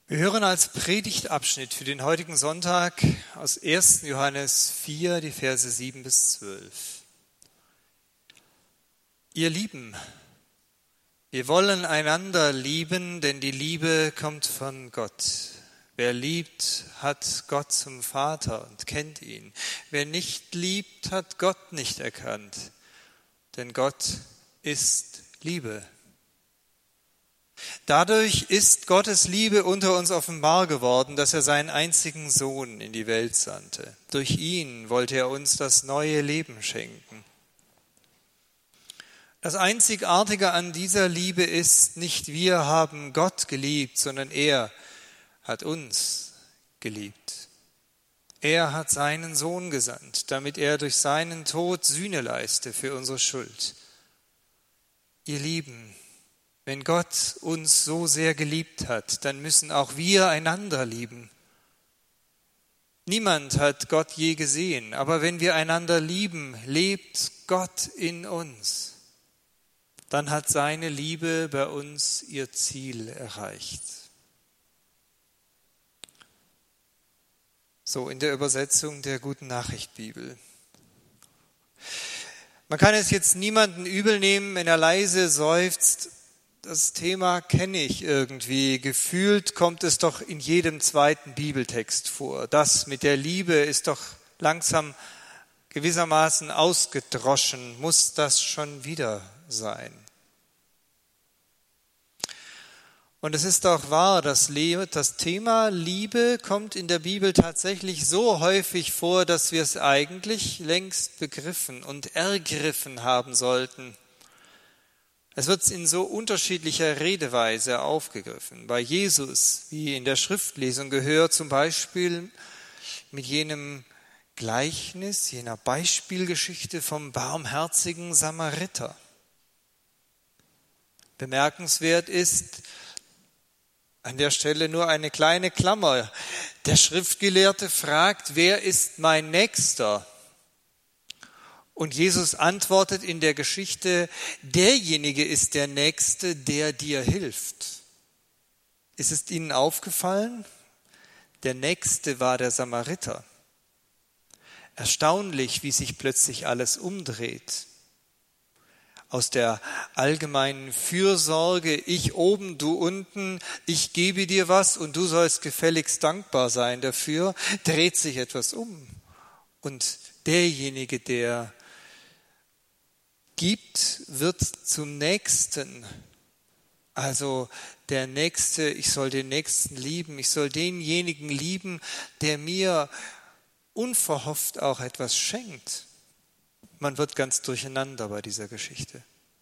Wir hören als Predigtabschnitt für den heutigen Sonntag aus 1. Johannes 4, die Verse 7 bis 12. Ihr Lieben, wir wollen einander lieben, denn die Liebe kommt von Gott. Wer liebt, hat Gott zum Vater und kennt ihn. Wer nicht liebt, hat Gott nicht erkannt, denn Gott ist Liebe. Dadurch ist Gottes Liebe unter uns offenbar geworden, dass er seinen einzigen Sohn in die Welt sandte. Durch ihn wollte er uns das neue Leben schenken. Das Einzigartige an dieser Liebe ist, nicht wir haben Gott geliebt, sondern er hat uns geliebt. Er hat seinen Sohn gesandt, damit er durch seinen Tod Sühne leiste für unsere Schuld. Ihr Lieben, wenn Gott uns so sehr geliebt hat, dann müssen auch wir einander lieben. Niemand hat Gott je gesehen, aber wenn wir einander lieben, lebt Gott in uns. Dann hat seine Liebe bei uns ihr Ziel erreicht. So in der Übersetzung der Guten Nachricht Bibel. Man kann es jetzt niemanden übel nehmen, wenn er leise seufzt. Das Thema kenne ich irgendwie. Gefühlt kommt es doch in jedem zweiten Bibeltext vor. Das mit der Liebe ist doch langsam gewissermaßen ausgedroschen. Muss das schon wieder sein? Und es ist auch wahr, das Thema Liebe kommt in der Bibel tatsächlich so häufig vor, dass wir es eigentlich längst begriffen und ergriffen haben sollten. Es wird in so unterschiedlicher Redeweise aufgegriffen. Bei Jesus, wie in der Schriftlesung gehört, zum Beispiel mit jenem Gleichnis, jener Beispielgeschichte vom barmherzigen Samariter. Bemerkenswert ist an der Stelle nur eine kleine Klammer. Der Schriftgelehrte fragt, wer ist mein Nächster? Und Jesus antwortet in der Geschichte, derjenige ist der Nächste, der dir hilft. Ist es Ihnen aufgefallen? Der Nächste war der Samariter. Erstaunlich, wie sich plötzlich alles umdreht. Aus der allgemeinen Fürsorge, ich oben, du unten, ich gebe dir was und du sollst gefälligst dankbar sein dafür, dreht sich etwas um. Und derjenige, der gibt, wird zum Nächsten. Also der Nächste, ich soll den Nächsten lieben, ich soll denjenigen lieben, der mir unverhofft auch etwas schenkt. Man wird ganz durcheinander bei dieser Geschichte.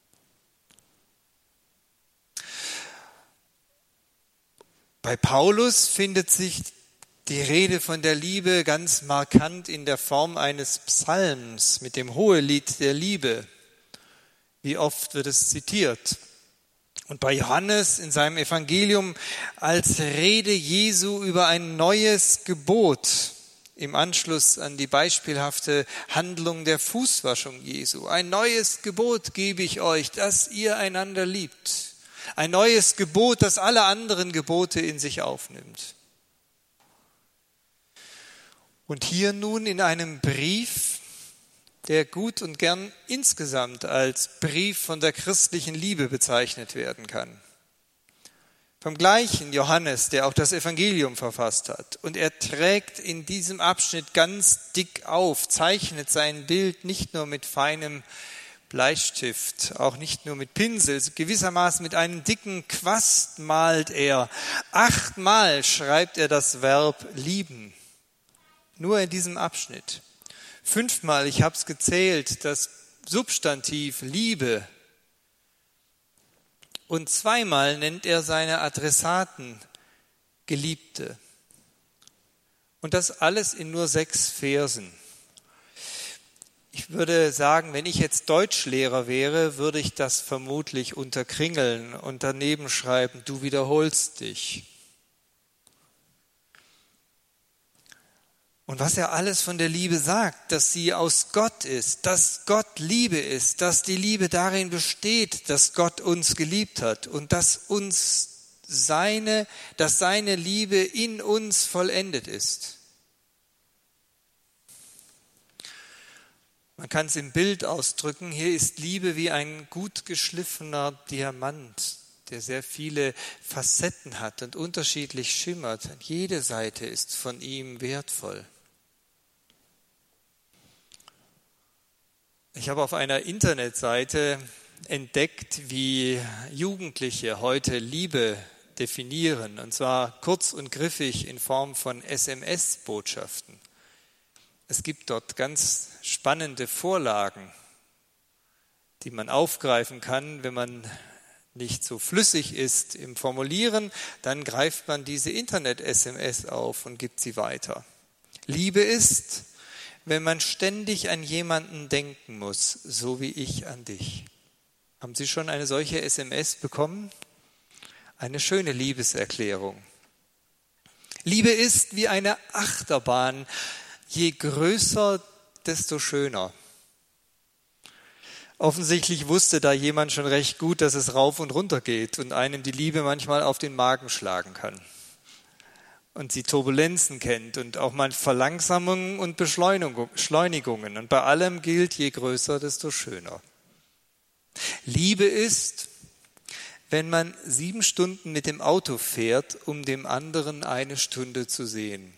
Bei Paulus findet sich die Rede von der Liebe ganz markant in der Form eines Psalms mit dem Hohelied der Liebe. Wie oft wird es zitiert? Und bei Johannes in seinem Evangelium als Rede Jesu über ein neues Gebot im Anschluss an die beispielhafte Handlung der Fußwaschung Jesu. Ein neues Gebot gebe ich euch, dass ihr einander liebt. Ein neues Gebot, das alle anderen Gebote in sich aufnimmt. Und hier nun in einem Brief, der gut und gern insgesamt als Brief von der christlichen Liebe bezeichnet werden kann. Vom gleichen Johannes, der auch das Evangelium verfasst hat. Und er trägt in diesem Abschnitt ganz dick auf, zeichnet sein Bild nicht nur mit feinem Bleistift, auch nicht nur mit Pinsel, gewissermaßen mit einem dicken Quast malt er. 8-mal schreibt er das Verb lieben. Nur in diesem Abschnitt. 5-mal, ich habe es gezählt, das Substantiv Liebe. Und 2-mal nennt er seine Adressaten Geliebte. Und das alles in nur 6 Versen. Ich würde sagen, wenn ich jetzt Deutschlehrer wäre, würde ich das vermutlich unterkringeln und daneben schreiben, du wiederholst dich. Und was er alles von der Liebe sagt, dass sie aus Gott ist, dass Gott Liebe ist, dass die Liebe darin besteht, dass Gott uns geliebt hat und dass uns dass seine Liebe in uns vollendet ist. Man kann es im Bild ausdrücken, hier ist Liebe wie ein gut geschliffener Diamant, der sehr viele Facetten hat und unterschiedlich schimmert. Jede Seite ist von ihm wertvoll. Ich habe auf einer Internetseite entdeckt, wie Jugendliche heute Liebe definieren, und zwar kurz und griffig in Form von SMS-Botschaften. Es gibt dort ganz spannende Vorlagen, die man aufgreifen kann, wenn man nicht so flüssig ist im Formulieren, dann greift man diese Internet-SMS auf und gibt sie weiter. Liebe ist, wenn man ständig an jemanden denken muss, so wie ich an dich. Haben Sie schon eine solche SMS bekommen? Eine schöne Liebeserklärung. Liebe ist wie eine Achterbahn, je größer, desto schöner. Offensichtlich wusste da jemand schon recht gut, dass es rauf und runter geht und einem die Liebe manchmal auf den Magen schlagen kann. Und sie Turbulenzen kennt und auch mal Verlangsamungen und Beschleunigungen. Und bei allem gilt, je größer, desto schöner. Liebe ist, wenn man 7 Stunden mit dem Auto fährt, um dem anderen 1 Stunde zu sehen.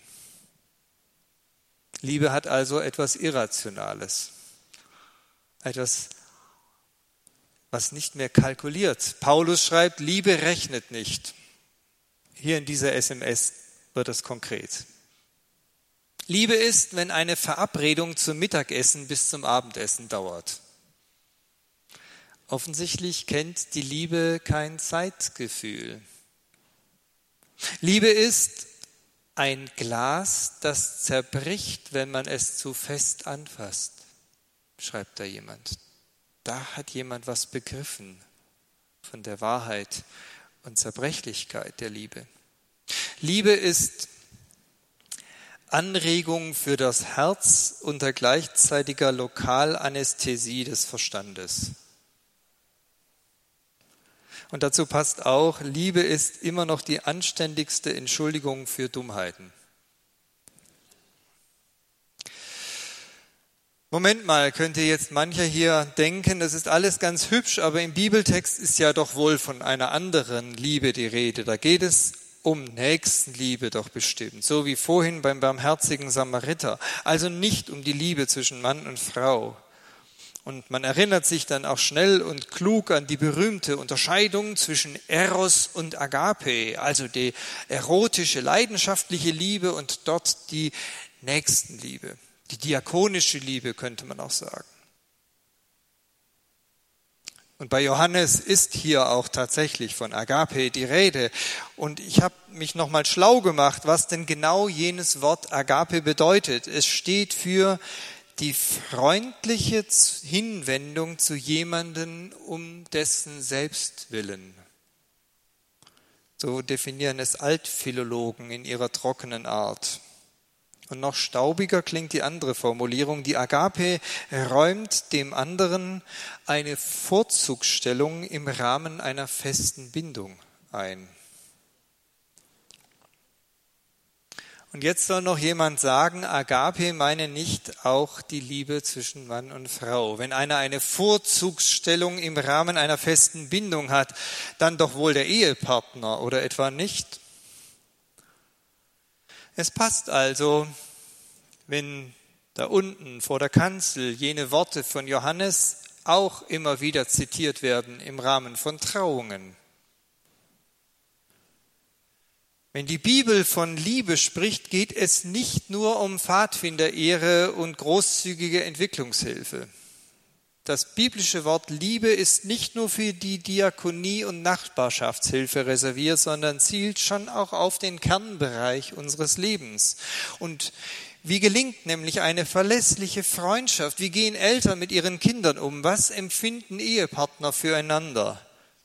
Liebe hat also etwas Irrationales, etwas, was nicht mehr kalkuliert. Paulus schreibt, Liebe rechnet nicht. Hier in dieser SMS wird es konkret. Liebe ist, wenn eine Verabredung zum Mittagessen bis zum Abendessen dauert. Offensichtlich kennt die Liebe kein Zeitgefühl. Liebe ist ein Glas, das zerbricht, wenn man es zu fest anfasst, schreibt da jemand. Da hat jemand was begriffen von der Wahrheit und Zerbrechlichkeit der Liebe. Liebe ist Anregung für das Herz unter gleichzeitiger Lokalanästhesie des Verstandes. Und dazu passt auch, Liebe ist immer noch die anständigste Entschuldigung für Dummheiten. Moment mal, könnte jetzt mancher hier denken, das ist alles ganz hübsch, aber im Bibeltext ist ja doch wohl von einer anderen Liebe die Rede. Da geht es um Nächstenliebe doch bestimmt, so wie vorhin beim barmherzigen Samariter. Also nicht um die Liebe zwischen Mann und Frau. Und man erinnert sich dann auch schnell und klug an die berühmte Unterscheidung zwischen Eros und Agape, also die erotische, leidenschaftliche Liebe und dort die Nächstenliebe, die diakonische Liebe könnte man auch sagen. Und bei Johannes ist hier auch tatsächlich von Agape die Rede. Und ich habe mich nochmal schlau gemacht, was denn genau jenes Wort Agape bedeutet. Es steht für die freundliche Hinwendung zu jemandem um dessen Selbstwillen. So definieren es Altphilologen in ihrer trockenen Art. Und noch staubiger klingt die andere Formulierung. Die Agape räumt dem anderen eine Vorzugsstellung im Rahmen einer festen Bindung ein. Und jetzt soll noch jemand sagen, Agape meine nicht auch die Liebe zwischen Mann und Frau. Wenn einer eine Vorzugsstellung im Rahmen einer festen Bindung hat, dann doch wohl der Ehepartner oder etwa nicht? Es passt also, wenn da unten vor der Kanzel jene Worte von Johannes auch immer wieder zitiert werden im Rahmen von Trauungen. Wenn die Bibel von Liebe spricht, geht es nicht nur um Pfadfinderehre und großzügige Entwicklungshilfe. Das biblische Wort Liebe ist nicht nur für die Diakonie und Nachbarschaftshilfe reserviert, sondern zielt schon auch auf den Kernbereich unseres Lebens. Und wie gelingt nämlich eine verlässliche Freundschaft? Wie gehen Eltern mit ihren Kindern um? Was empfinden Ehepartner füreinander?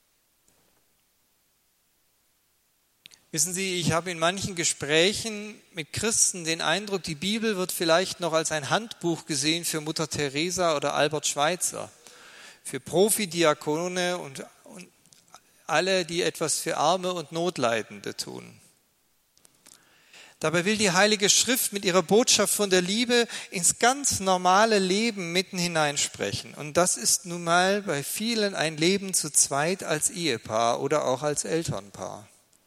Wissen Sie, ich habe in manchen Gesprächen mit Christen den Eindruck, die Bibel wird vielleicht noch als ein Handbuch gesehen für Mutter Teresa oder Albert Schweitzer, für Profidiakone und alle, die etwas für Arme und Notleidende tun. Dabei will die Heilige Schrift mit ihrer Botschaft von der Liebe ins ganz normale Leben mitten hineinsprechen. Und das ist nun mal bei vielen ein Leben zu zweit als Ehepaar oder auch als Elternpaar.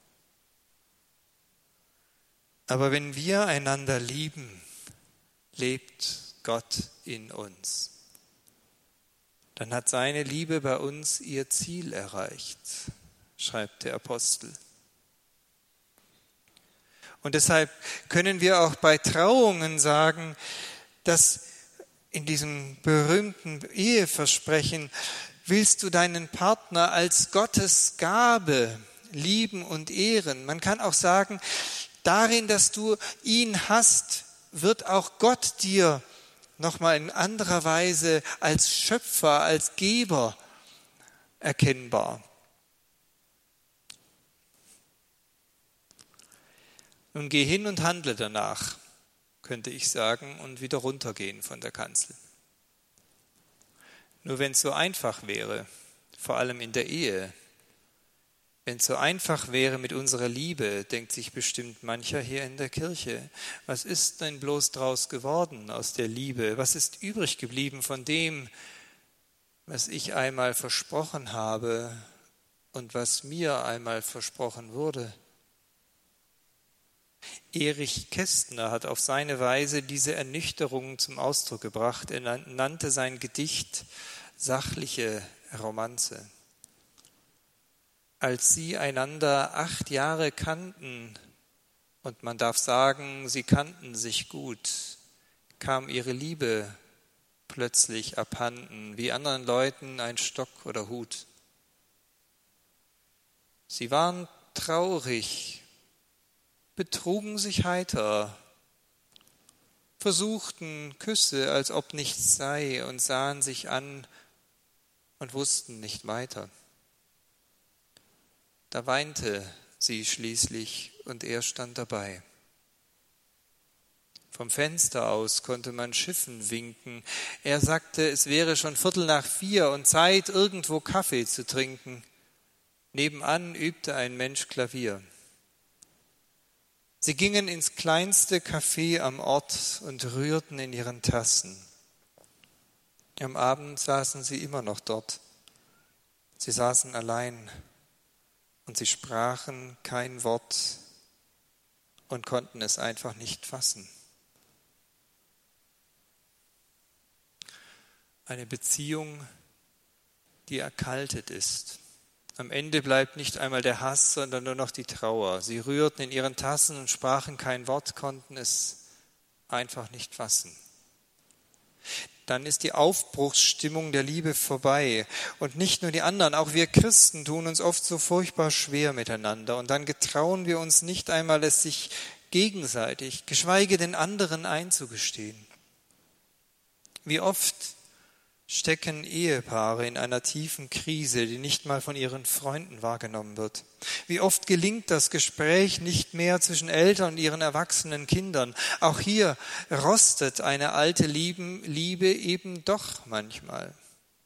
Aber wenn wir einander lieben, lebt Gott in uns. Dann hat seine Liebe bei uns ihr Ziel erreicht, schreibt der Apostel. Und deshalb können wir auch bei Trauungen sagen, dass in diesem berühmten Eheversprechen, willst du deinen Partner als Gottes Gabe lieben und ehren. Man kann auch sagen, darin, dass du ihn hast, wird auch Gott dir nochmal in anderer Weise als Schöpfer, als Geber erkennbar. Nun geh hin und handle danach, könnte ich sagen, und wieder runtergehen von der Kanzel. Nur wenn es so einfach wäre, vor allem in der Ehe, wenn es so einfach wäre mit unserer Liebe, denkt sich bestimmt mancher hier in der Kirche, was ist denn bloß draus geworden aus der Liebe? Was ist übrig geblieben von dem, was ich einmal versprochen habe und was mir einmal versprochen wurde? Erich Kästner hat auf seine Weise diese Ernüchterung zum Ausdruck gebracht. Er nannte sein Gedicht sachliche Romanze. Als sie einander 8 Jahre kannten, und man darf sagen, sie kannten sich gut, kam ihre Liebe plötzlich abhanden, wie anderen Leuten ein Stock oder Hut. Sie waren traurig, betrugen sich heiter, versuchten Küsse, als ob nichts sei, und sahen sich an und wussten nicht weiter. Da weinte sie schließlich und er stand dabei. Vom Fenster aus konnte man Schiffen winken. Er sagte, es wäre schon 3:15 und Zeit, irgendwo Kaffee zu trinken. Nebenan übte ein Mensch Klavier. Sie gingen ins kleinste Café am Ort und rührten in ihren Tassen. Am Abend saßen sie immer noch dort. Sie saßen allein und sie sprachen kein Wort und konnten es einfach nicht fassen. Eine Beziehung, die erkaltet ist. Am Ende bleibt nicht einmal der Hass, sondern nur noch die Trauer. Sie rührten in ihren Tassen und sprachen kein Wort, konnten es einfach nicht fassen. Dann ist die Aufbruchsstimmung der Liebe vorbei. Und nicht nur die anderen, auch wir Christen tun uns oft so furchtbar schwer miteinander. Und dann getrauen wir uns nicht einmal, es sich gegenseitig, geschweige den anderen einzugestehen. Wie oft stecken Ehepaare in einer tiefen Krise, die nicht mal von ihren Freunden wahrgenommen wird. Wie oft gelingt das Gespräch nicht mehr zwischen Eltern und ihren erwachsenen Kindern. Auch hier rostet eine alte Liebe eben doch manchmal.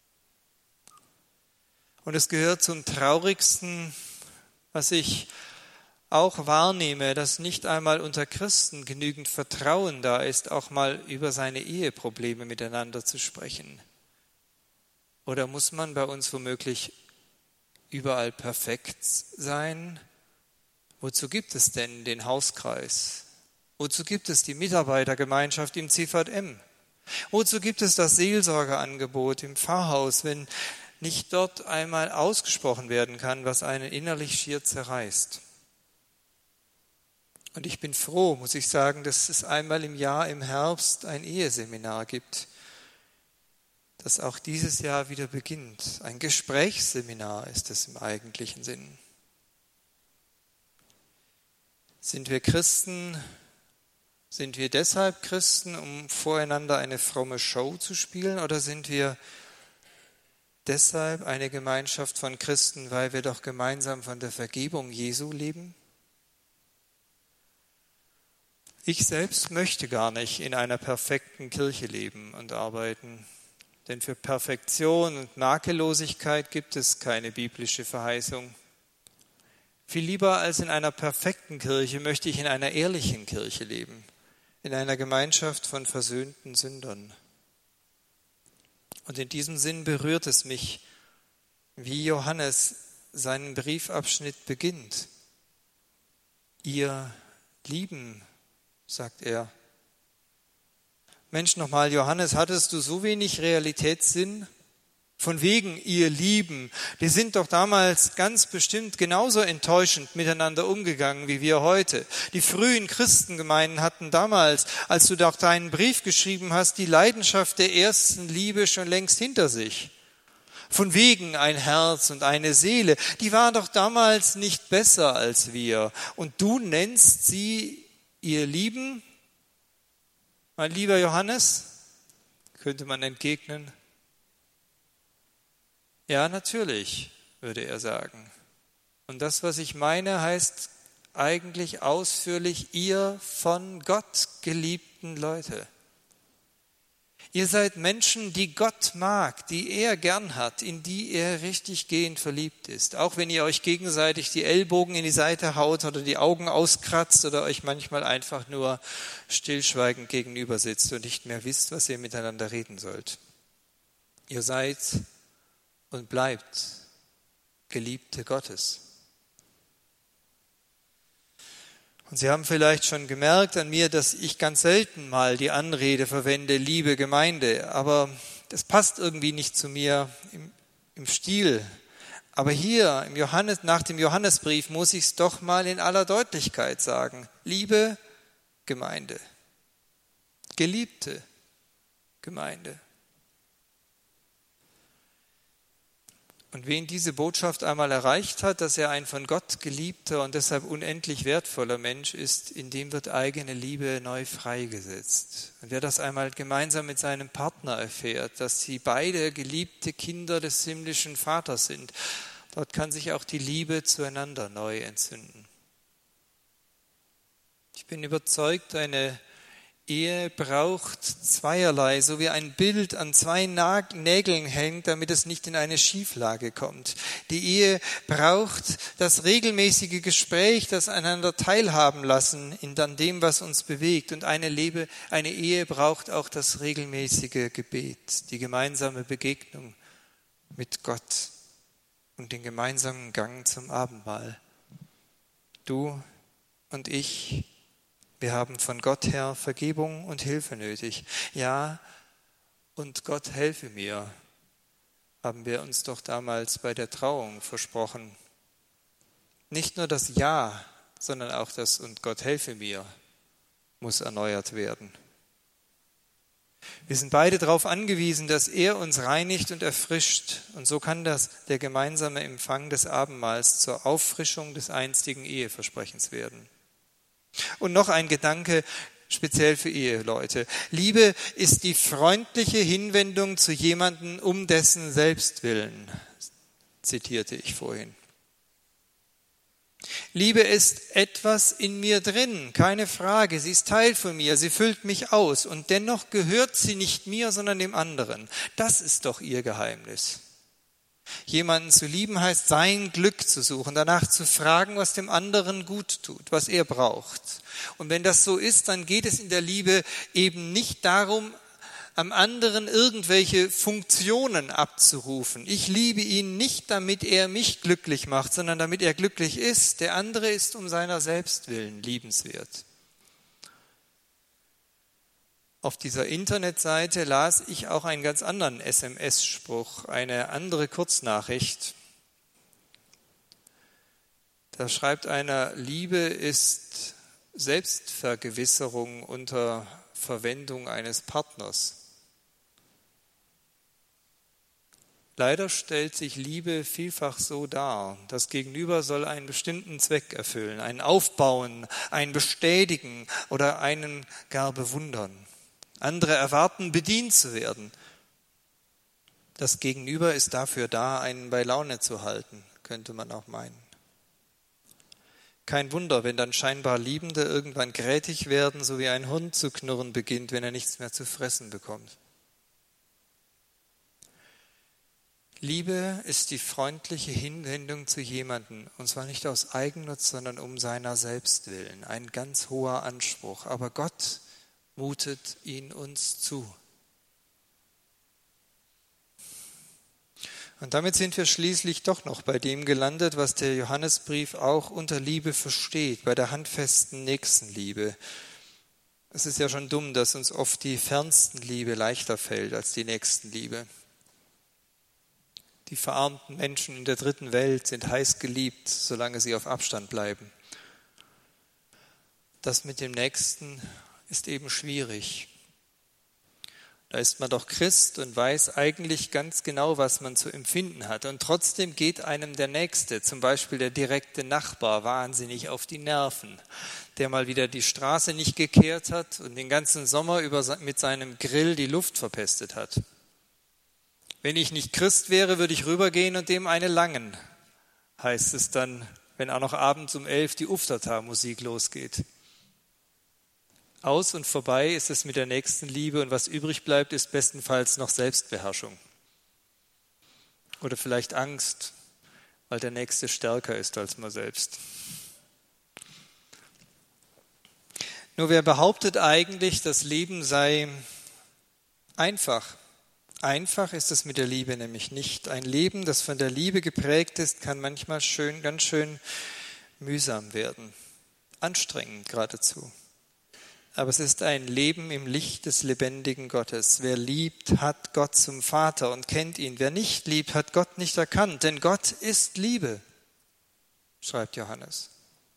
Und es gehört zum Traurigsten, was ich auch wahrnehme, dass nicht einmal unter Christen genügend Vertrauen da ist, auch mal über seine Eheprobleme miteinander zu sprechen. Oder muss man bei uns womöglich überall perfekt sein? Wozu gibt es denn den Hauskreis? Wozu gibt es die Mitarbeitergemeinschaft im CVM? Wozu gibt es das Seelsorgeangebot im Pfarrhaus, wenn nicht dort einmal ausgesprochen werden kann, was einen innerlich schier zerreißt? Und ich bin froh, muss ich sagen, dass es einmal im Jahr im Herbst ein Eheseminar gibt, das auch dieses Jahr wieder beginnt. Ein Gesprächsseminar ist es im eigentlichen Sinn. Sind wir Christen? Sind wir deshalb Christen, um voreinander eine fromme Show zu spielen? Oder sind wir deshalb eine Gemeinschaft von Christen, weil wir doch gemeinsam von der Vergebung Jesu leben? Ich selbst möchte gar nicht in einer perfekten Kirche leben und arbeiten. Denn für Perfektion und Makellosigkeit gibt es keine biblische Verheißung. Viel lieber als in einer perfekten Kirche möchte ich in einer ehrlichen Kirche leben, in einer Gemeinschaft von versöhnten Sündern. Und in diesem Sinn berührt es mich, wie Johannes seinen Briefabschnitt beginnt. Ihr Lieben, sagt er. Mensch, nochmal, Johannes, hattest du so wenig Realitätssinn? Von wegen, ihr Lieben, die sind doch damals ganz bestimmt genauso enttäuschend miteinander umgegangen wie wir heute. Die frühen Christengemeinden hatten damals, als du doch deinen Brief geschrieben hast, die Leidenschaft der ersten Liebe schon längst hinter sich. Von wegen ein Herz und eine Seele, die waren doch damals nicht besser als wir. Und du nennst sie ihr Lieben? Mein lieber Johannes, könnte man entgegnen. Ja, natürlich, würde er sagen. Und das, was ich meine, heißt eigentlich ausführlich, ihr von Gott geliebten Leute. Ihr seid Menschen, die Gott mag, die er gern hat, in die er richtig gehend verliebt ist. Auch wenn ihr euch gegenseitig die Ellbogen in die Seite haut oder die Augen auskratzt oder euch manchmal einfach nur stillschweigend gegenüber sitzt und nicht mehr wisst, was ihr miteinander reden sollt. Ihr seid und bleibt Geliebte Gottes. Und Sie haben vielleicht schon gemerkt an mir, dass ich ganz selten mal die Anrede verwende, liebe Gemeinde, aber das passt irgendwie nicht zu mir im Stil. Aber hier nach dem Johannesbrief muss ich es doch mal in aller Deutlichkeit sagen. Liebe Gemeinde, geliebte Gemeinde. Und wen diese Botschaft einmal erreicht hat, dass er ein von Gott geliebter und deshalb unendlich wertvoller Mensch ist, in dem wird eigene Liebe neu freigesetzt. Und wer das einmal gemeinsam mit seinem Partner erfährt, dass sie beide geliebte Kinder des himmlischen Vaters sind, dort kann sich auch die Liebe zueinander neu entzünden. Ich bin überzeugt, eine Ehe braucht zweierlei, so wie ein Bild an zwei Nägeln hängt, damit es nicht in eine Schieflage kommt. Die Ehe braucht das regelmäßige Gespräch, das einander teilhaben lassen an dem, was uns bewegt. Und eine Ehe braucht auch das regelmäßige Gebet, die gemeinsame Begegnung mit Gott und den gemeinsamen Gang zum Abendmahl. Du und ich, wir haben von Gott her Vergebung und Hilfe nötig. Ja, und Gott helfe mir, haben wir uns doch damals bei der Trauung versprochen. Nicht nur das Ja, sondern auch das und Gott helfe mir muss erneuert werden. Wir sind beide darauf angewiesen, dass er uns reinigt und erfrischt. Und so kann der gemeinsame Empfang des Abendmahls zur Auffrischung des einstigen Eheversprechens werden. Und noch ein Gedanke, speziell für Eheleute. Liebe ist die freundliche Hinwendung zu jemandem um dessen Selbstwillen, zitierte ich vorhin. Liebe ist etwas in mir drin, keine Frage, sie ist Teil von mir, sie füllt mich aus und dennoch gehört sie nicht mir, sondern dem anderen. Das ist doch ihr Geheimnis. Jemanden zu lieben heißt, sein Glück zu suchen, danach zu fragen, was dem anderen gut tut, was er braucht. Und wenn das so ist, dann geht es in der Liebe eben nicht darum, am anderen irgendwelche Funktionen abzurufen. Ich liebe ihn nicht, damit er mich glücklich macht, sondern damit er glücklich ist. Der andere ist um seiner selbst willen liebenswert. Auf dieser Internetseite las ich auch einen ganz anderen SMS-Spruch, eine andere Kurznachricht. Da schreibt einer, Liebe ist Selbstvergewisserung unter Verwendung eines Partners. Leider stellt sich Liebe vielfach so dar. Das Gegenüber soll einen bestimmten Zweck erfüllen, einen aufbauen, einen bestätigen oder einen gar bewundern. Andere erwarten, bedient zu werden. Das Gegenüber ist dafür da, einen bei Laune zu halten, könnte man auch meinen. Kein Wunder, wenn dann scheinbar Liebende irgendwann grätig werden, so wie ein Hund zu knurren beginnt, wenn er nichts mehr zu fressen bekommt. Liebe ist die freundliche Hinwendung zu jemandem, und zwar nicht aus Eigennutz, sondern um seiner selbst willen. Ein ganz hoher Anspruch, aber Gott mutet ihn uns zu. Und damit sind wir schließlich doch noch bei dem gelandet, was der Johannesbrief auch unter Liebe versteht, bei der handfesten Nächstenliebe. Es ist ja schon dumm, dass uns oft die Fernstenliebe leichter fällt als die Nächstenliebe. Die verarmten Menschen in der dritten Welt sind heiß geliebt, solange sie auf Abstand bleiben. Das mit dem Nächsten ist eben schwierig. Da ist man doch Christ und weiß eigentlich ganz genau, was man zu empfinden hat. Und trotzdem geht einem der Nächste, zum Beispiel der direkte Nachbar, wahnsinnig auf die Nerven, der mal wieder die Straße nicht gekehrt hat und den ganzen Sommer über mit seinem Grill die Luft verpestet hat. Wenn ich nicht Christ wäre, würde ich rübergehen und dem eine langen, heißt es dann, wenn auch noch abends um 11 die Uftata-Musik losgeht. Aus und vorbei ist es mit der Nächstenliebe und was übrig bleibt, ist bestenfalls noch Selbstbeherrschung. Oder vielleicht Angst, weil der Nächste stärker ist als man selbst. Nur wer behauptet eigentlich, das Leben sei einfach? Einfach ist es mit der Liebe nämlich nicht. Ein Leben, das von der Liebe geprägt ist, kann manchmal ganz schön mühsam werden. Anstrengend geradezu. Aber es ist ein Leben im Licht des lebendigen Gottes. Wer liebt, hat Gott zum Vater und kennt ihn. Wer nicht liebt, hat Gott nicht erkannt, denn Gott ist Liebe, schreibt Johannes.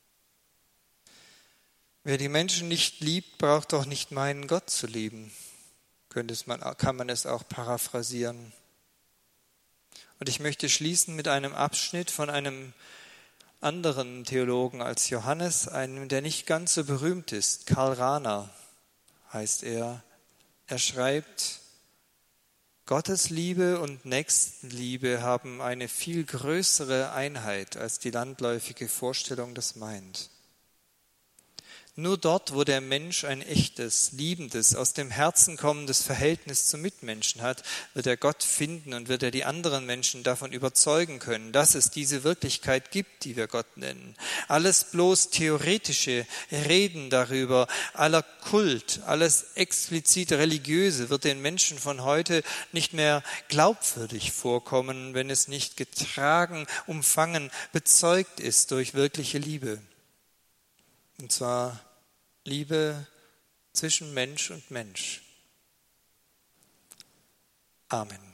Wer die Menschen nicht liebt, braucht auch nicht meinen, Gott zu lieben. Kann man es auch paraphrasieren. Und ich möchte schließen mit einem Abschnitt von einem anderen Theologen als Johannes, einem, der nicht ganz so berühmt ist. Karl Rahner heißt er. Er schreibt, Gottes Liebe und Nächstenliebe haben eine viel größere Einheit, als die landläufige Vorstellung das meint. Nur dort, wo der Mensch ein echtes, liebendes, aus dem Herzen kommendes Verhältnis zum Mitmenschen hat, wird er Gott finden und wird er die anderen Menschen davon überzeugen können, dass es diese Wirklichkeit gibt, die wir Gott nennen. Alles bloß theoretische Reden darüber, aller Kult, alles explizit Religiöse wird den Menschen von heute nicht mehr glaubwürdig vorkommen, wenn es nicht getragen, umfangen, bezeugt ist durch wirkliche Liebe. Und zwar Liebe zwischen Mensch und Mensch. Amen.